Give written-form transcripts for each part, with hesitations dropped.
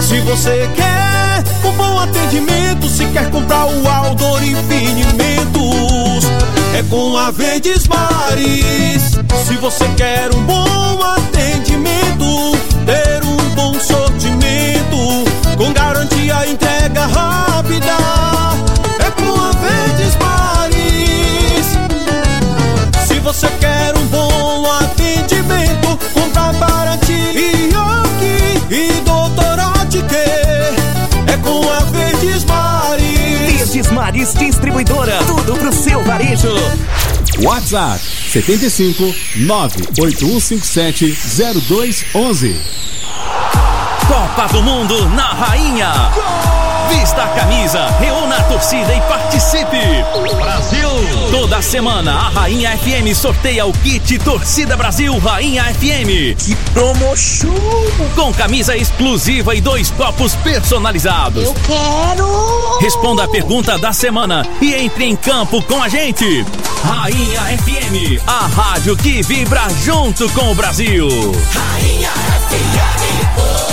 Se você quer um bom atendimento, se quer comprar o Aldor Infinimentos, é com a Verdes Mares. Se você quer um bom atendimento, ter um bom sortimento, com garantia e entrega rápida, é com a Verdes Mares. Se você quer um bom atendimento, comprar baratinho e Doutor Ótker, é com a Verdes Mares. Verdes Mares Distribuidora, tudo pro seu varejo. WhatsApp 75 98157 0211. Copa do Mundo na Rainha. Vista a camisa, reúna a torcida e participe. Brasil! Toda semana a Rainha FM sorteia o kit Torcida Brasil Rainha FM. Que promoção! Com camisa exclusiva e 2 copos personalizados. Eu quero! Responda a pergunta da semana e entre em campo com a gente. Rainha FM, a rádio que vibra junto com o Brasil. Rainha FM.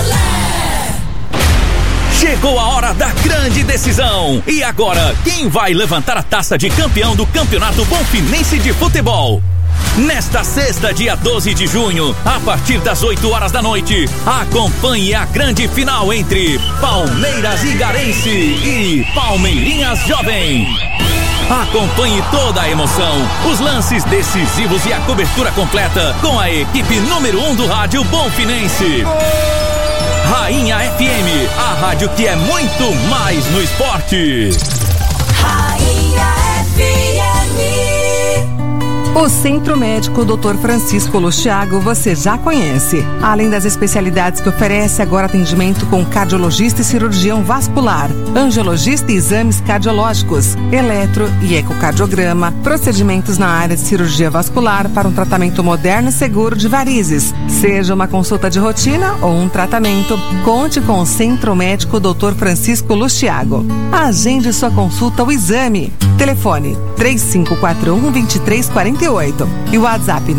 Chegou a hora da grande decisão. E agora, quem vai levantar a taça de campeão do Campeonato Bonfinense de Futebol? Nesta sexta, dia 12 de junho, a partir das 8 horas da noite, acompanhe a grande final entre Palmeiras Igarense e Palmeirinhas Jovem. Acompanhe toda a emoção, os lances decisivos e a cobertura completa com a equipe número 1 do rádio Bonfinense. Rainha FM, a rádio que é muito mais no esporte. Rainha FM. O Centro Médico Dr. Francisco Lustiago você já conhece. Além das especialidades que oferece, agora atendimento com cardiologista e cirurgião vascular, angiologista e exames cardiológicos, eletro e ecocardiograma, procedimentos na área de cirurgia vascular para um tratamento moderno e seguro de varizes. Seja uma consulta de rotina ou um tratamento, conte com o Centro Médico Dr. Francisco Lustiago. Agende sua consulta ou exame. Telefone 3541-2348 e o WhatsApp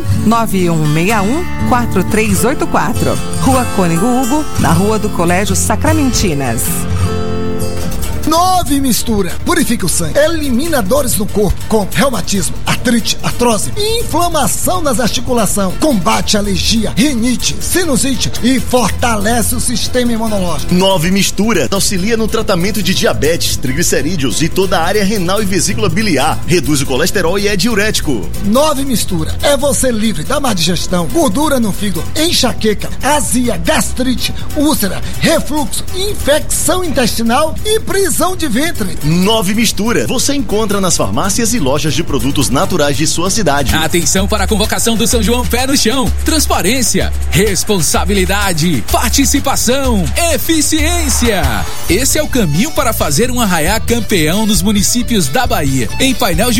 99161-4384. Rua Cônego Hugo, na Rua do Colégio Sacramentinas. 9 Mistura. Purifica o sangue, elimina dores no corpo, com reumatismo, artrite, artrose, inflamação nas articulações, combate alergia, rinite, sinusite e fortalece o sistema imunológico. 9 Mistura auxilia no tratamento de diabetes, triglicerídeos e toda a área renal e vesícula biliar, reduz o colesterol e é diurético. 9 Mistura é você livre da má digestão, gordura no fígado, enxaqueca, azia, gastrite, úlcera, refluxo, infecção intestinal e prisão de ventre. 9 Mistura você encontra nas farmácias e lojas de produtos naturais de sua cidade. Atenção para a convocação do São João Pé no Chão. Transparência, responsabilidade, participação, eficiência. Esse é o caminho para fazer um arraiá campeão nos municípios da Bahia. Em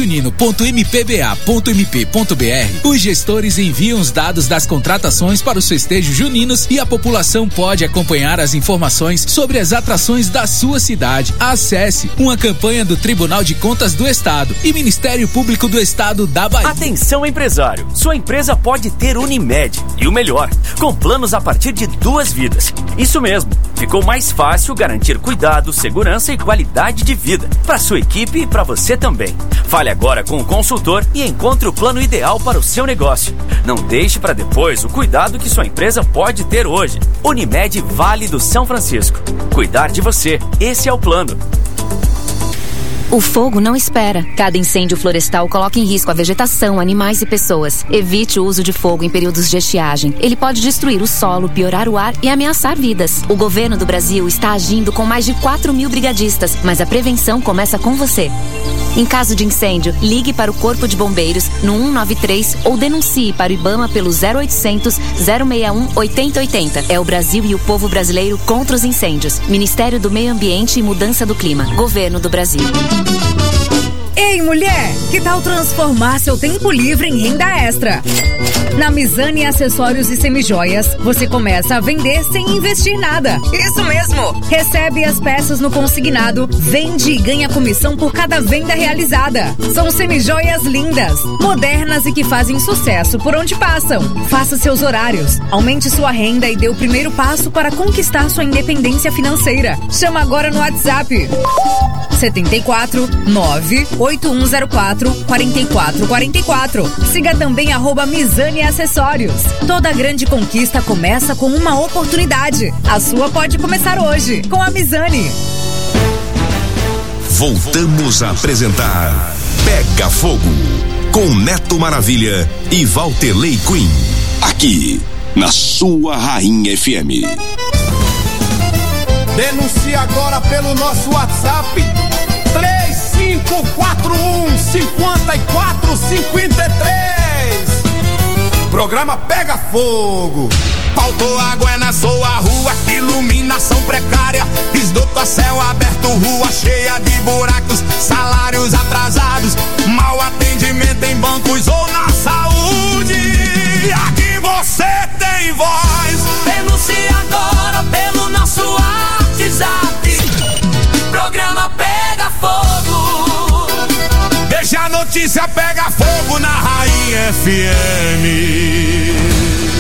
paineljunino.mpba.mp.br, os gestores enviam os dados das contratações para os festejos juninos e a população pode acompanhar as informações sobre as atrações da sua cidade. Acesse uma campanha do Tribunal de Contas do Estado e Ministério Público do Estado da Bahia. Atenção, empresário! Sua empresa pode ter Unimed. E o melhor, com planos a partir de 2 vidas. Isso mesmo, ficou mais fácil garantir cuidado, segurança e qualidade de vida para sua equipe e para você também. Fale agora com o consultor e encontre o plano ideal para o seu negócio. Não deixe para depois o cuidado que sua empresa pode ter hoje. Unimed Vale do São Francisco. Cuidar de você, esse é o plano. O fogo não espera. Cada incêndio florestal coloca em risco a vegetação, animais e pessoas. Evite o uso de fogo em períodos de estiagem. Ele pode destruir o solo, piorar o ar e ameaçar vidas. O governo do Brasil está agindo com mais de 4.000 brigadistas, mas a prevenção começa com você. Em caso de incêndio, ligue para o Corpo de Bombeiros no 193 ou denuncie para o IBAMA pelo 0800 061 8080. É o Brasil e o povo brasileiro contra os incêndios. Ministério do Meio Ambiente e Mudança do Clima. Governo do Brasil. Ei, mulher, que tal transformar seu tempo livre em renda extra? Na Mizani Acessórios e Semijoias, você começa a vender sem investir nada. Isso mesmo! Recebe as peças no consignado, vende e ganha comissão por cada venda realizada. São semijoias lindas, modernas e que fazem sucesso por onde passam. Faça seus horários, aumente sua renda e dê o primeiro passo para conquistar sua independência financeira. Chama agora no WhatsApp 74 98104 4444. Siga também @Mizani Acessórios. Toda grande conquista começa com uma oportunidade. A sua pode começar hoje com a Mizani. Voltamos a apresentar Pega Fogo com Neto Maravilha e Valterley Queen. Aqui na sua Rainha FM. Denuncie agora pelo nosso WhatsApp 3541-5453. Programa Pega Fogo. Faltou água na sua rua, iluminação precária, esgoto a céu aberto, rua cheia de buracos, salários atrasados, mau atendimento em bancos ou na saúde. Aqui você tem voz. Denuncie agora pelo nosso WhatsApp. Programa Pega Fogo. Deixa a notícia pegar fogo na Rainha FM.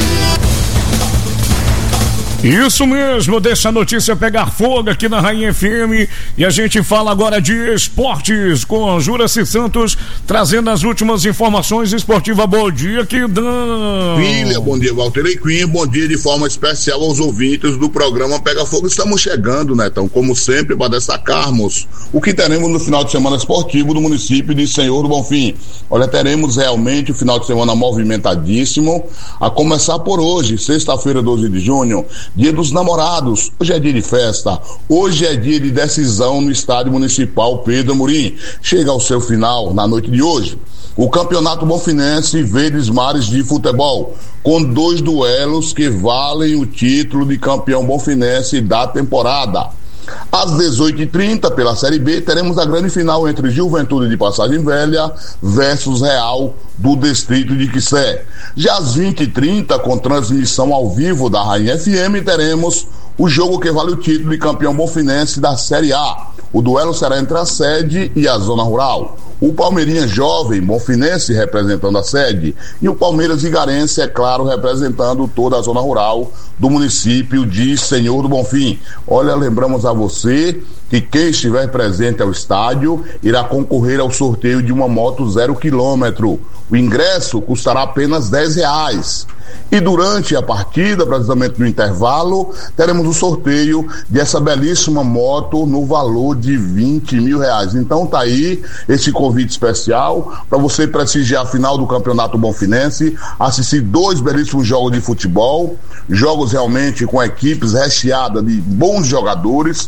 Isso mesmo, deixa a notícia pegar fogo aqui na Rainha FM. E a gente fala agora de esportes com Juraci Santos, trazendo as últimas informações esportivas. Bom dia, Kidão. Filha, bom dia, Valterley Queen. Bom dia de forma especial aos ouvintes do programa Pega Fogo. Estamos chegando, né, então, como sempre, para destacarmos o que teremos no final de semana esportivo do município de Senhor do Bonfim. Olha, teremos realmente o final de semana movimentadíssimo, a começar por hoje, sexta-feira, 12 de junho, Dia dos Namorados. Hoje é dia de festa, hoje é dia de decisão no Estádio Municipal Pedro Amorim. Chega ao seu final na noite de hoje o Campeonato Bonfinense Verdes Mares de Futebol, com 2 duelos que valem o título de campeão bonfinense da temporada. Às 18h30, pela Série B, teremos a grande final entre Juventude de Passagem Velha versus Real do Distrito de Quissé. Já às 20h30, com transmissão ao vivo da Rainha FM, teremos o jogo que vale o título de campeão bonfinense da Série A. O duelo será entre a sede e a zona rural. O Palmeirinha Jovem Bonfinense representando a sede e o Palmeiras Igarense, é claro, representando toda a zona rural do município de Senhor do Bonfim. Olha, lembramos a você que quem estiver presente ao estádio irá concorrer ao sorteio de uma moto 0 km. O ingresso custará apenas R$10. E durante a partida, precisamente no intervalo, teremos o sorteio dessa belíssima moto no valor de R$20 mil. Então tá aí esse convite especial para você prestigiar a final do Campeonato Bonfinense, assistir 2 belíssimos jogos de futebol, jogos realmente com equipes recheadas de bons jogadores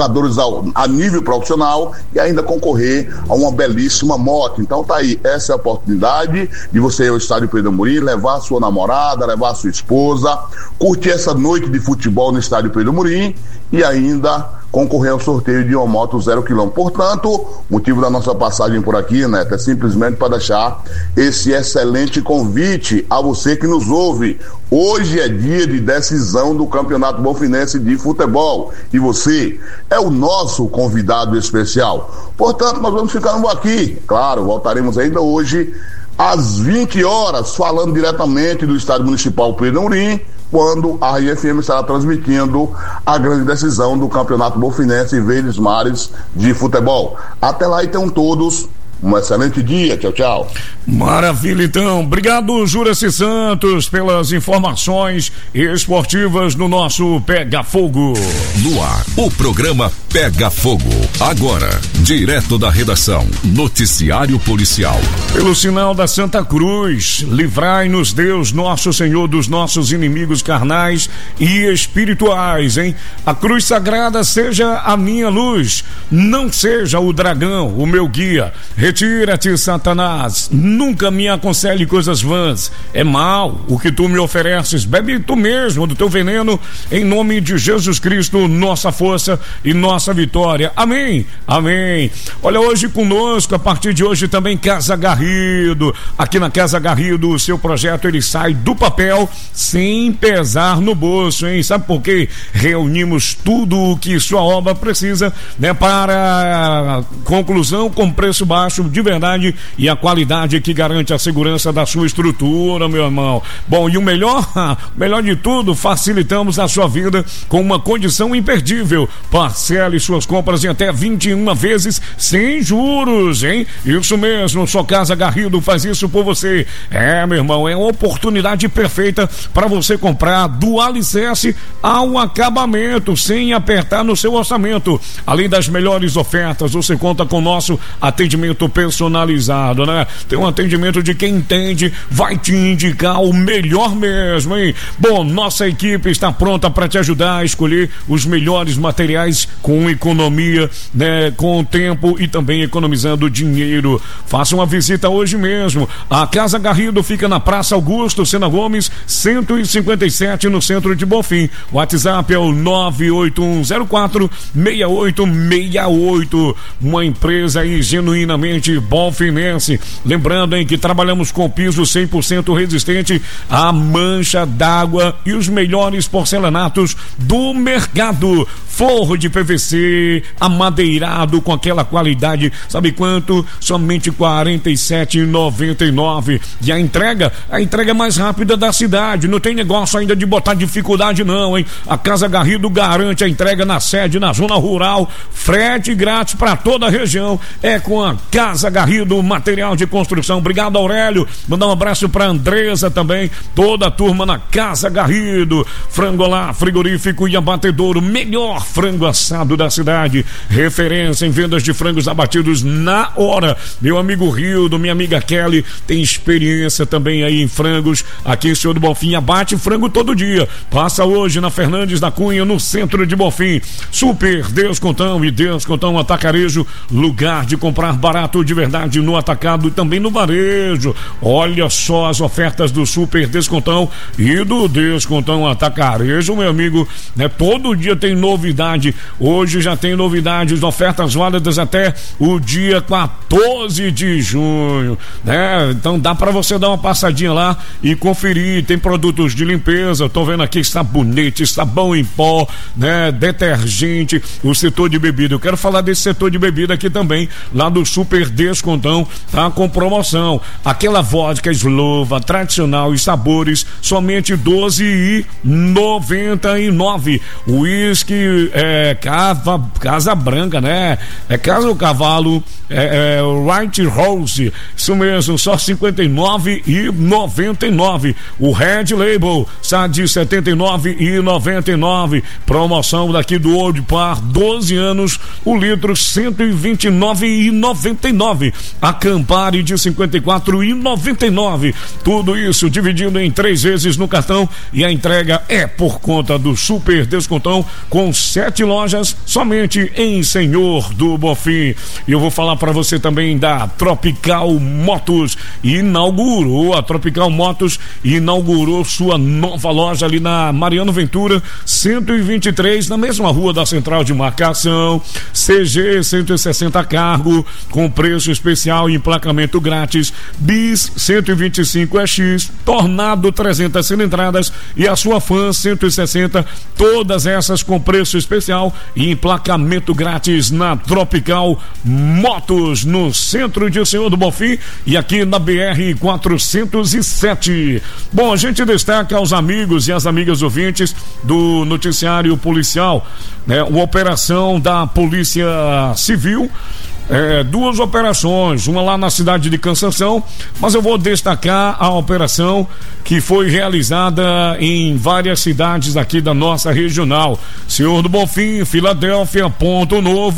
a nível profissional, e ainda concorrer a uma belíssima moto. Então tá aí, essa é a oportunidade de você ir ao Estádio Pedro Amorim, levar a sua namorada, levar a sua esposa, curtir essa noite de futebol no Estádio Pedro Amorim e ainda concorrer ao sorteio de uma moto 0 km. Portanto, motivo da nossa passagem por aqui, né, é simplesmente para deixar esse excelente convite a você que nos ouve. Hoje é dia de decisão do Campeonato Bonfinense de Futebol e você é o nosso convidado especial. Portanto, nós vamos ficando aqui. Claro, voltaremos ainda hoje às 20 horas, falando diretamente do Estádio Municipal Pedro Amorim, quando a Rainha FM estará transmitindo a grande decisão do Campeonato Bonfinense Verdes Mares de Futebol. Até lá, então, todos um excelente dia. Tchau, tchau. Maravilha, então. Obrigado, Juraci Santos, pelas informações esportivas no nosso Pega Fogo. No ar, o programa Pega Fogo. Agora, direto da redação, noticiário policial. Pelo sinal da Santa Cruz, livrai-nos, Deus, nosso Senhor, dos nossos inimigos carnais e espirituais, hein? A cruz sagrada seja a minha luz, não seja o dragão, o meu guia. Retira-te, Satanás, nunca me aconselhe coisas vãs. É mal o que tu me ofereces, bebe tu mesmo do teu veneno, em nome de Jesus Cristo, nossa força e nossa nossa vitória. Amém, amém. Olha, hoje conosco, a partir de hoje também Casa Garrido. Aqui na Casa Garrido, o seu projeto ele sai do papel sem pesar no bolso, hein? Sabe por quê? Reunimos tudo o que sua obra precisa, né, para conclusão com preço baixo de verdade e a qualidade que garante a segurança da sua estrutura, meu irmão. Bom, e o melhor de tudo, facilitamos a sua vida com uma condição imperdível. Parcele suas compras em até 21 vezes sem juros, hein? Isso mesmo, sua Casa Garrido faz isso por você. Meu irmão, é uma oportunidade perfeita para você comprar do alicerce ao acabamento, sem apertar no seu orçamento. Além das melhores ofertas, você conta com o nosso atendimento personalizado, né? Tem um atendimento de quem entende, vai te indicar o melhor mesmo, hein? Bom, nossa equipe está pronta para te ajudar a escolher os melhores materiais com economia, né? Com tempo e também economizando dinheiro. Faça uma visita hoje mesmo. A Casa Garrido fica na Praça Augusto Sena Gomes, 157, no centro de Bonfim. O WhatsApp é o 981046868. Uma empresa aí genuinamente bonfinense. Lembrando, hein, que trabalhamos com piso 100% resistente à mancha d'água e os melhores porcelanatos do mercado. Forro de PVC amadeirado com aquela qualidade, sabe quanto? Somente R$ 47,99. E a entrega mais rápida da cidade. Não tem negócio ainda de botar dificuldade não, hein? A Casa Garrido garante a entrega na sede, na zona rural, frete grátis para toda a região. É com a Casa Garrido Material de Construção. Obrigado, Aurélio. Mandar um abraço para Andresa também, toda a turma na Casa Garrido. Frango lá, frigorífico e abatedouro, melhor frango assado da cidade, referência em vendas de frangos abatidos na hora. Meu amigo Rildo, minha amiga Kelly tem experiência também aí em frangos. Aqui em Senhor do Bonfim abate frango todo dia. Passa hoje na Fernandes da Cunha, no centro de Bonfim. Super Descontão e Descontão Atacarejo, lugar de comprar barato de verdade no atacado e também no varejo. Olha só as ofertas do Super Descontão e do Descontão Atacarejo, meu amigo, né? Todo dia tem novidade. Hoje já tem novidades, ofertas válidas até o dia 14 de junho, né? Então dá para você dar uma passadinha lá e conferir. Tem produtos de limpeza, tô vendo aqui sabonete, sabão em pó, né? Detergente, o setor de bebida. Eu quero falar desse setor de bebida aqui também, lá do Super Descontão, tá com promoção. Aquela vodka Slova tradicional e sabores, somente R$ 12,99. Whisky Casa Branca, né? É Casa do Cavalo, White Rose, isso mesmo, só R$ 59,99. O Red Label está de R$ 79,99. Promoção daqui do Old Par, 12 anos, o litro R$ 129,99. A Campari de R$ 54,99. Tudo isso dividido em 3 vezes no cartão e a entrega é por conta do Super Descontão, com 7 lojas somente em Senhor do Bonfim. E eu vou falar para você também da Tropical Motos. A Tropical Motos inaugurou sua nova loja ali na Mariano Ventura 123, na mesma rua da Central de Marcação. CG 160 cargo com preço especial e emplacamento grátis. Bis 125EX, Tornado 300 cilindradas e a sua Fan 160, todas essas com preço especial e emplacamento grátis na Tropical Motos, no centro de Senhor do Bonfim e aqui na BR-407. Bom, a gente destaca aos amigos e às amigas ouvintes do noticiário policial, né? Uma operação da Polícia Civil. 2 operações, uma lá na cidade de Cansanção, mas eu vou destacar a operação que foi realizada em várias cidades aqui da nossa regional. Senhor do Bonfim, Filadélfia, Ponto Novo,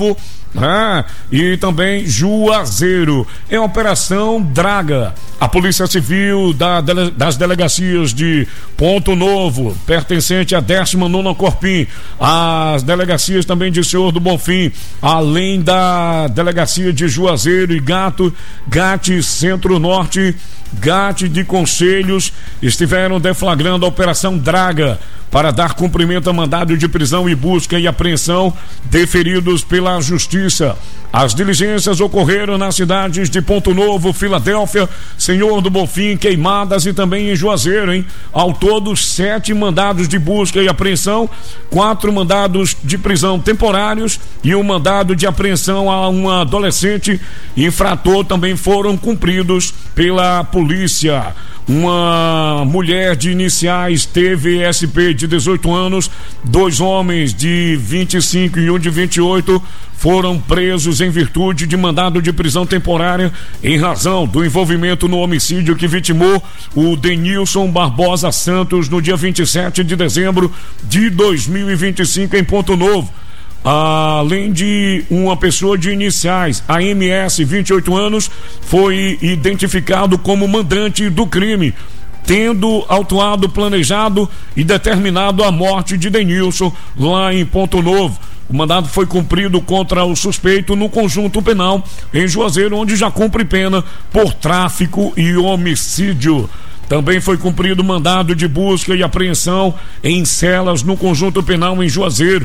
e também Juazeiro. Em Operação Draga, a Polícia Civil das delegacias de Ponto Novo, pertencente à 19ª Corpim, as delegacias também de Senhor do Bonfim, além da delegacia de Juazeiro e Gate Centro-Norte, Gate de Conselhos, estiveram deflagrando a Operação Draga para dar cumprimento a mandado de prisão e busca e apreensão deferidos pela Justiça. As diligências ocorreram nas cidades de Ponto Novo, Filadélfia, Senhor do Bonfim, Queimadas e também em Juazeiro, hein? Ao todo, 7 mandados de busca e apreensão, 4 mandados de prisão temporários e um mandado de apreensão a um adolescente infrator também foram cumpridos pela polícia. Uma mulher de iniciais TVSP de 18 anos, 2 homens de 25 e um de 28 foram presos em virtude de mandado de prisão temporária em razão do envolvimento no homicídio que vitimou o Denilson Barbosa Santos no dia 27 de dezembro de 2025 em Ponto Novo. Além de uma pessoa de iniciais, a MS, 28 anos, foi identificado como mandante do crime, tendo autuado, planejado e determinado a morte de Denilson lá em Ponto Novo. O mandado foi cumprido contra o suspeito no conjunto penal em Juazeiro, onde já cumpre pena por tráfico e homicídio. Também foi cumprido mandado de busca e apreensão em celas no conjunto penal em Juazeiro.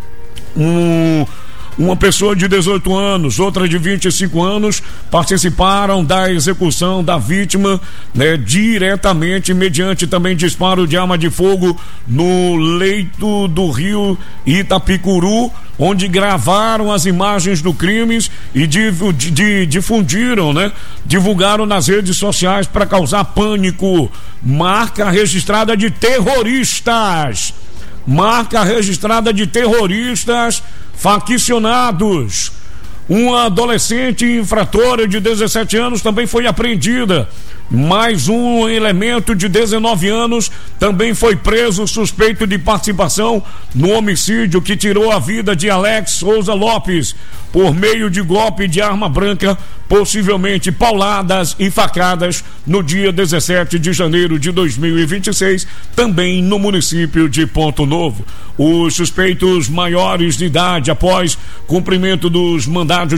Uma pessoa de 18 anos, outra de 25 anos participaram da execução da vítima, né, diretamente mediante também disparo de arma de fogo no leito do rio Itapicuru, onde gravaram as imagens do crime e difundiram, né? Divulgaram nas redes sociais para causar pânico. Marca registrada de terroristas. Marca registrada de terroristas faccionados. Uma adolescente infratora de 17 anos também foi apreendida. Mais um elemento de 19 anos também foi preso, suspeito de participação no homicídio que tirou a vida de Alex Souza Lopes por meio de golpe de arma branca, possivelmente pauladas e facadas no dia 17 de janeiro de 2026, também no município de Ponto Novo. Os suspeitos maiores de idade, após cumprimento dos mandados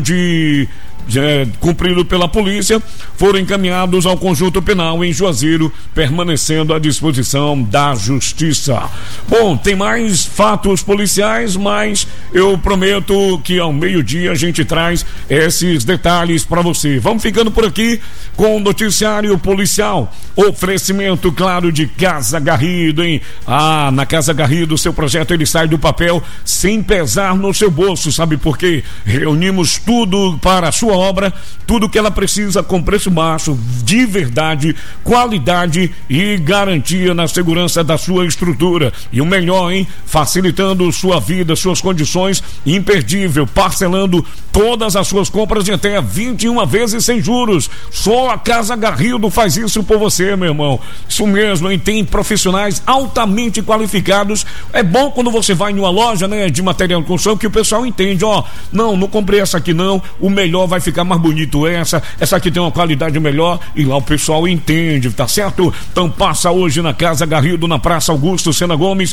cumprido pela polícia, foram encaminhados ao conjunto penal em Juazeiro, permanecendo à disposição da Justiça. Bom, tem mais fatos policiais, mas eu prometo que ao meio-dia a gente traz esses detalhes para você. Vamos ficando por aqui com o noticiário policial. Oferecimento, claro, de Casa Garrido, hein? Na Casa Garrido, seu projeto ele sai do papel sem pesar no seu bolso. Sabe por quê? Reunimos tudo para a sua obra, tudo que ela precisa com preço baixo, de verdade, qualidade e garantia na segurança da sua estrutura. E o melhor, hein? Facilitando sua vida, suas condições, imperdível, parcelando todas as suas compras em até 21 vezes sem juros. Só a Casa Garrido faz isso por você, meu irmão. Isso mesmo, hein? Tem profissionais altamente qualificados. É bom quando você vai em uma loja, né, de material de construção, que o pessoal entende, não comprei essa aqui não, o melhor vai ficar mais bonito essa aqui tem uma qualidade melhor, e lá o pessoal entende, tá certo? Então passa hoje na Casa Garrido, na Praça Augusto Sena Gomes,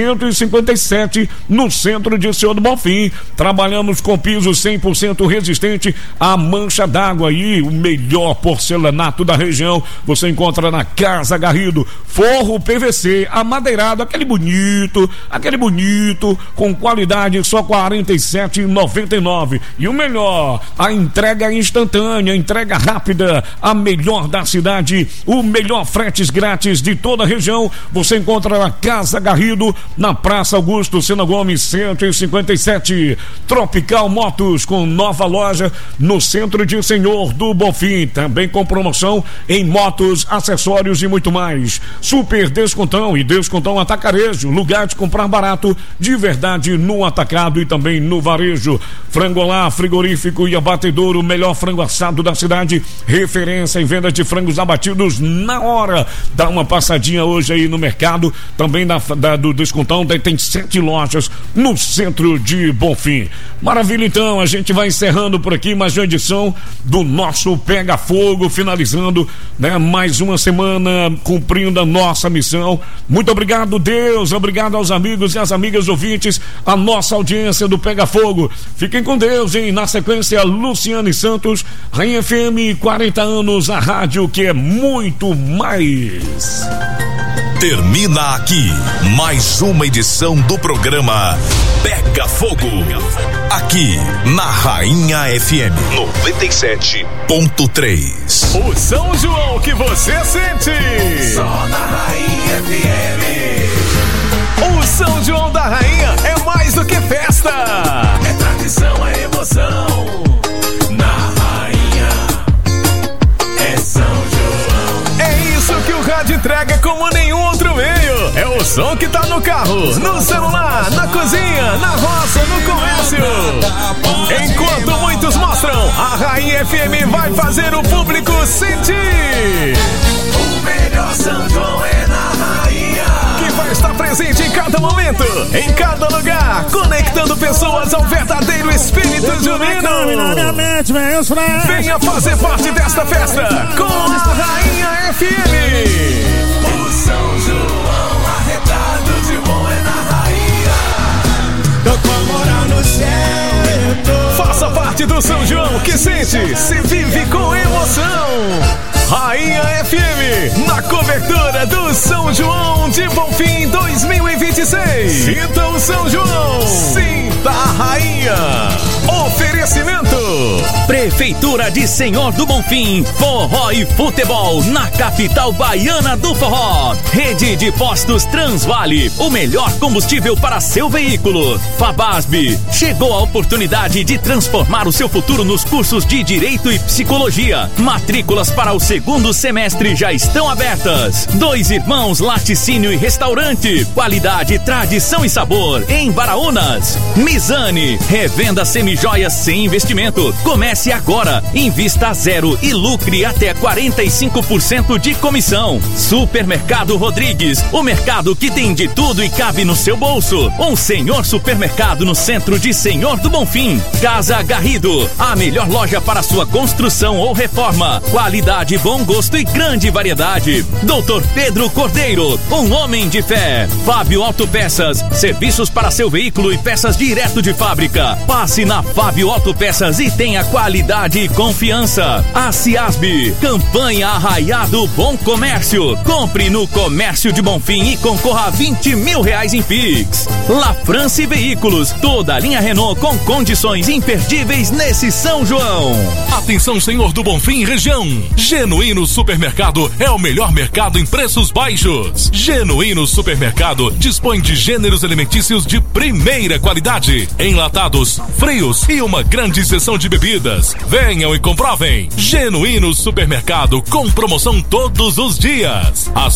157, no centro de Senhor do Bonfim. Trabalhamos com piso 100% resistente à mancha d'água, e o melhor porcelanato da região você encontra na Casa Garrido. Forro PVC amadeirado, aquele bonito, com qualidade, só R$ 47,99. E o melhor, a entrega instantânea, entrega rápida, a melhor da cidade, o melhor fretes grátis de toda a região. Você encontra na Casa Garrido, na Praça Augusto Sena Gomes, 157. Tropical Motos, com nova loja no centro de Senhor do Bonfim, também com promoção em motos, acessórios e muito mais. Super descontão e descontão atacarejo, lugar de comprar barato de verdade no atacado e também no varejo. Frangolá, frigorífico e abatedor Abatedouro, o melhor frango assado da cidade, referência em venda de frangos abatidos na hora. Dá uma passadinha hoje aí no mercado, também do Descontão, tem 7 lojas no centro de Bonfim. Maravilha, então, a gente vai encerrando por aqui mais uma edição do nosso Pega Fogo, finalizando, né, mais uma semana cumprindo a nossa missão. Muito obrigado, Deus, obrigado aos amigos e às amigas ouvintes, a nossa audiência do Pega Fogo. Fiquem com Deus, hein? Na sequência, Luciane Santos, Rainha FM, 40 anos, a rádio que é muito mais. Termina aqui mais uma edição do programa Pega Fogo. Aqui na Rainha FM 97.3. O São João que você sente. Só na Rainha FM. O São João da Rainha é mais do que festa. É tradição, é emoção. Na Rainha é São João. É isso que o rádio entrega como nenhum outro meio. É o som que tá no carro, no celular, na cozinha, na roça, no comércio. Enquanto muitos mostram, a Rainha FM vai fazer o público sentir. O melhor São João é na Rainha, que vai estar presente em cada momento, em cada lugar, conectando pessoas ao verdadeiro espírito junino. Venha fazer parte desta festa com a Rainha FM. O São João arretado de bom é na Rainha. Tô com a moral no céu. Faça parte do São João que sente, se vive com emoção. Rainha FM, na cobertura do São João de Bonfim 2026. Sinta o São João, sinta a Rainha. Oferecimento: Prefeitura de Senhor do Bonfim, forró e futebol na capital baiana do forró. Rede de postos Transvale, o melhor combustível para seu veículo. Fabasb, chegou a oportunidade de transformar o seu futuro nos cursos de Direito e Psicologia. Matrículas para o segundo semestre já estão abertas. Dois Irmãos Laticínio e Restaurante, qualidade, tradição e sabor em Baraunas. Mizane, revenda semijoias sem investimento. Comece agora, invista a zero e lucre até 45% de comissão. Supermercado Rodrigues, o mercado que tem de tudo e cabe no seu bolso. Um senhor supermercado no centro de Senhor do Bonfim. Casa Garrido, a melhor loja para sua construção ou reforma. Qualidade, bom gosto e grande variedade. Doutor Pedro Cordeiro, um homem de fé. Fábio Autopeças, serviços para seu veículo e peças direto de fábrica. Passe na Fábio Autopeças e tenha qualidade e confiança. A Ciasb, campanha Arraiado Bom Comércio. Compre no Comércio de Bonfim e concorra a R$20 mil em Pix. La France Veículos, toda a linha Renault com condições imperdíveis nesse São João. Atenção, Senhor do Bonfim região. Genuíno Supermercado é o melhor mercado em preços baixos. Genuíno Supermercado dispõe de gêneros alimentícios de primeira qualidade, enlatados, frios e uma grande seção de bebidas. Venham e comprovem. Genuíno Supermercado com promoção todos os dias.